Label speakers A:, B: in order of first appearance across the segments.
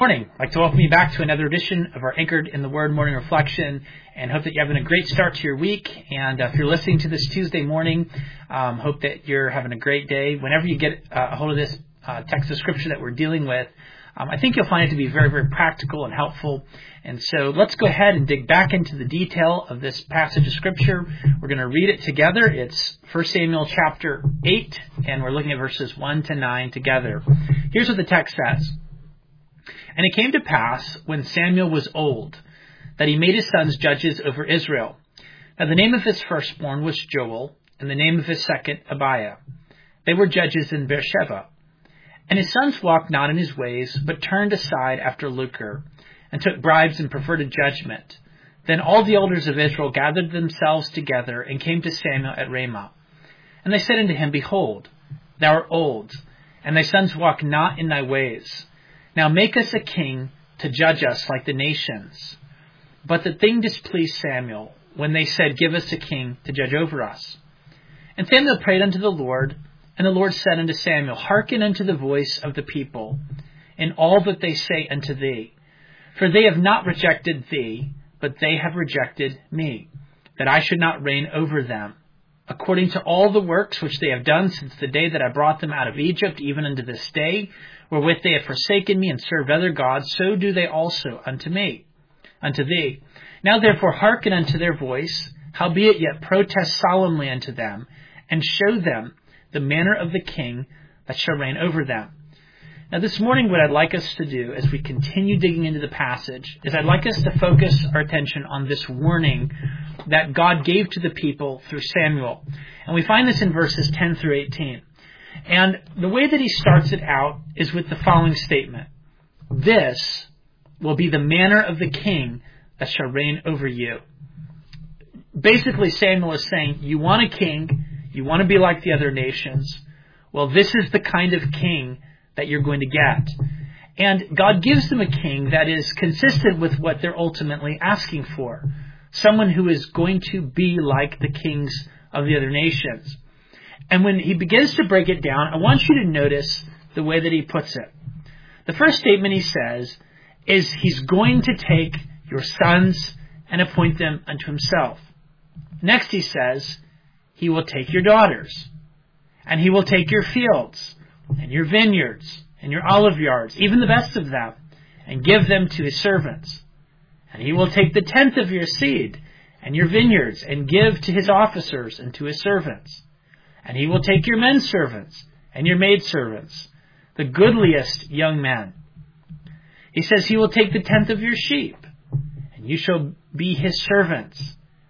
A: Morning. I'd like to welcome you back to another edition of our Anchored in the Word morning reflection, and hope that you're having a great start to your week. And if you're listening to this Tuesday morning, hope that you're having a great day. Whenever you get a hold of this text of Scripture that we're dealing with, I think you'll find it to be very, very practical and helpful. And so let's go ahead and dig back into the detail of this passage of Scripture. We're going to read it together. It's 1 Samuel chapter 8, and we're looking at verses 1 to 9 together. Here's what the text says. And it came to pass, when Samuel was old, that he made his sons judges over Israel. Now the name of his firstborn was Joel, and the name of his second Abiah. They were judges in Beersheba. And his sons walked not in his ways, but turned aside after lucre, and took bribes and perverted judgment. Then all the elders of Israel gathered themselves together, and came to Samuel at Ramah. And they said unto him, Behold, thou art old, and thy sons walk not in thy ways. Now make us a king to judge us like the nations. But the thing displeased Samuel, when they said, Give us a king to judge over us. And Samuel prayed unto the Lord, and the Lord said unto Samuel, Hearken unto the voice of the people, in all that they say unto thee. For they have not rejected thee, but they have rejected me, that I should not reign over them. According to all the works which they have done since the day that I brought them out of Egypt, even unto this day, wherewith they have forsaken me and served other gods, so do they also unto thee. Now therefore hearken unto their voice, howbeit yet protest solemnly unto them, and show them the manner of the king that shall reign over them. Now this morning what I'd like us to do as we continue digging into the passage is I'd like us to focus our attention on this warning that God gave to the people through Samuel. And we find this in verses 10 through 18. And the way that he starts it out is with the following statement. This will be the manner of the king that shall reign over you. Basically, Samuel is saying, you want a king, you want to be like the other nations. Well, this is the kind of king that you're going to get. And God gives them a king that is consistent with what they're ultimately asking for. Someone who is going to be like the kings of the other nations. And when he begins to break it down, I want you to notice the way that he puts it. The first statement he says is he's going to take your sons and appoint them unto himself. Next he says he will take your daughters, and he will take your fields and your vineyards and your olive yards, even the best of them, and give them to his servants. And he will take the tenth of your seed and your vineyards and give to his officers and to his servants. And he will take your men servants and your maidservants, the goodliest young men. He says he will take the tenth of your sheep, and you shall be his servants.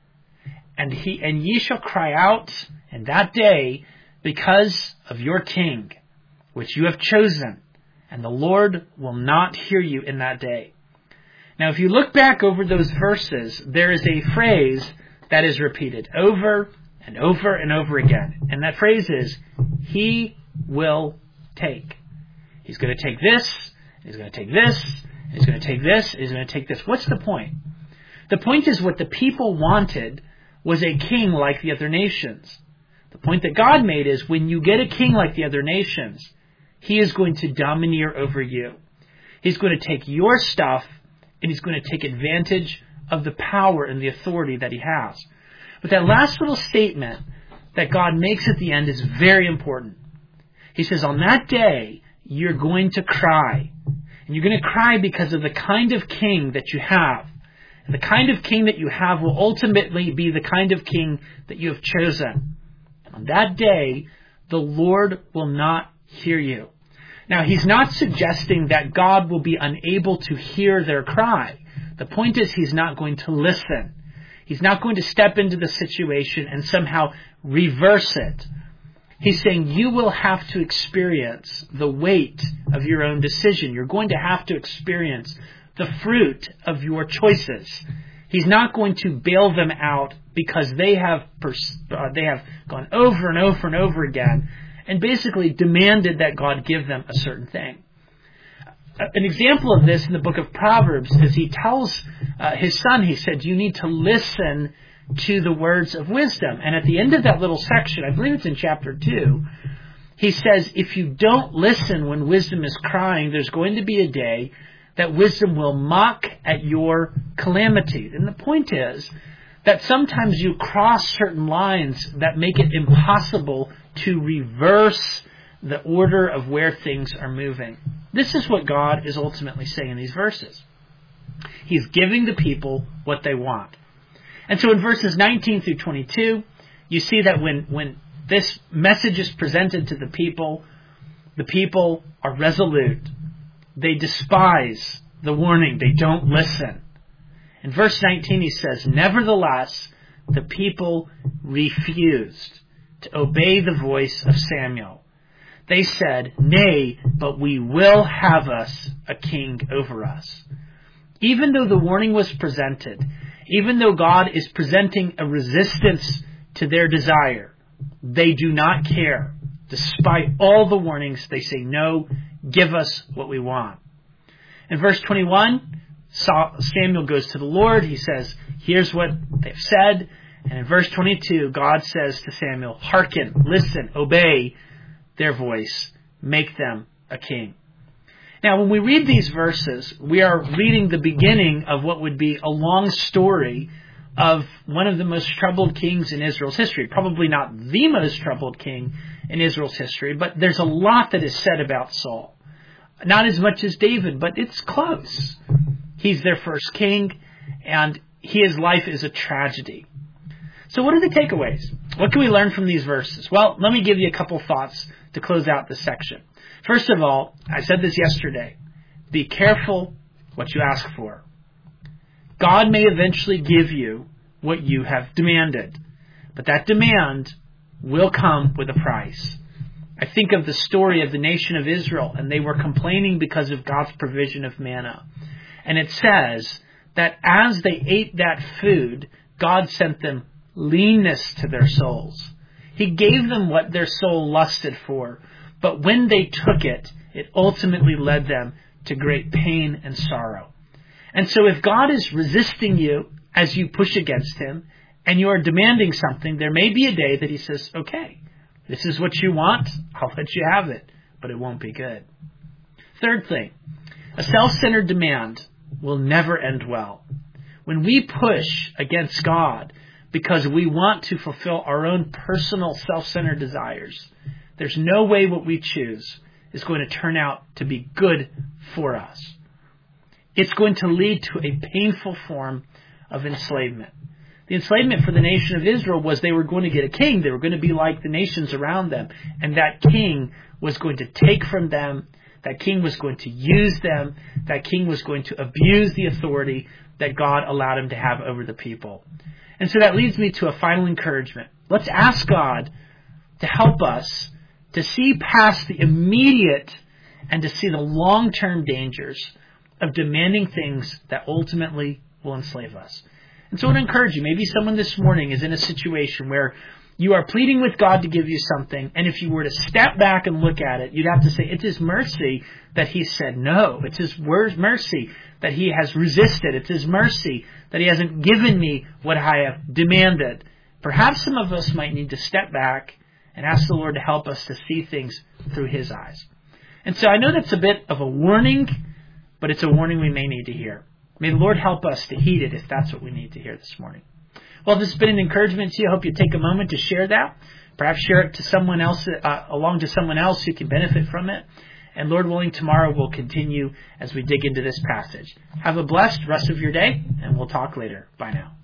A: And ye shall cry out in that day because of your king, which you have chosen, and the Lord will not hear you in that day. Now, if you look back over those verses, there is a phrase that is repeated over and over and over again. And that phrase is, he will take. He's going to take this, he's going to take this, he's going to take this, he's going to take this. What's the point? The point is what the people wanted was a king like the other nations. The point that God made is when you get a king like the other nations, he is going to domineer over you. He's going to take your stuff, and he's going to take advantage of the power and the authority that he has. But that last little statement that God makes at the end is very important. He says, on that day, you're going to cry. And you're going to cry because of the kind of king that you have. And the kind of king that you have will ultimately be the kind of king that you have chosen. And on that day, the Lord will not hear you. Now, he's not suggesting that God will be unable to hear their cry. The point is he's not going to listen. He's not going to step into the situation and somehow reverse it. He's saying you will have to experience the weight of your own decision. You're going to have to experience the fruit of your choices. He's not going to bail them out because they have gone over and over and over again and basically demanded that God give them a certain thing. An example of this in the book of Proverbs is he tells his son, he said, you need to listen to the words of wisdom. And at the end of that little section, I believe it's in chapter 2, he says, if you don't listen when wisdom is crying, there's going to be a day that wisdom will mock at your calamity. And the point is that sometimes you cross certain lines that make it impossible to reverse the order of where things are moving. This is what God is ultimately saying in these verses. He's giving the people what they want. And so in verses 19 through 22, you see that when this message is presented to the people are resolute. They despise the warning. They don't listen. In verse 19 he says, "Nevertheless, the people refused to obey the voice of Samuel. They said, 'Nay, but we will have us a king over us.'" Even though the warning was presented, even though God is presenting a resistance to their desire, they do not care. Despite all the warnings, they say, "No, give us what we want." In verse 21, Samuel goes to the Lord. He says, "Here's what they've said." And in verse 22, God says to Samuel, "Hearken, listen, obey their voice, make them a king." Now, when we read these verses, we are reading the beginning of what would be a long story of one of the most troubled kings in Israel's history. Probably not the most troubled king in Israel's history, but there's a lot that is said about Saul. Not as much as David, but it's close. He's their first king, and his life is a tragedy. So what are the takeaways? What can we learn from these verses? Well, let me give you a couple thoughts to close out this section. First of all, I said this yesterday, be careful what you ask for. God may eventually give you what you have demanded, but that demand will come with a price. I think of the story of the nation of Israel, and they were complaining because of God's provision of manna. And it says that as they ate that food, God sent them leanness to their souls. He gave them what their soul lusted for, but when they took it, it ultimately led them to great pain and sorrow. And so if God is resisting you as you push against Him, and you are demanding something, there may be a day that He says, "Okay, this is what you want, I'll let you have it, but it won't be good." Third thing, a self-centered demand will never end well. When we push against God because we want to fulfill our own personal self-centered desires, there's no way what we choose is going to turn out to be good for us. It's going to lead to a painful form of enslavement. The enslavement for the nation of Israel was they were going to get a king. They were going to be like the nations around them. And that king was going to take from them. That king was going to use them. That king was going to abuse the authority that God allowed him to have over the people. And so that leads me to a final encouragement. Let's ask God to help us to see past the immediate and to see the long-term dangers of demanding things that ultimately will enslave us. And so I want to encourage you, maybe someone this morning is in a situation where you are pleading with God to give you something, and if you were to step back and look at it, you'd have to say, it's His mercy that He said no. It's His mercy that He has resisted. It's His mercy that He hasn't given me what I have demanded. Perhaps some of us might need to step back and ask the Lord to help us to see things through His eyes. And so I know that's a bit of a warning, but it's a warning we may need to hear. May the Lord help us to heed it if that's what we need to hear this morning. Well, this has been an encouragement to you. I hope you take a moment to share that. Perhaps share it to someone else, along to someone else who can benefit from it. And Lord willing, tomorrow we'll continue as we dig into this passage. Have a blessed rest of your day, and we'll talk later. Bye now.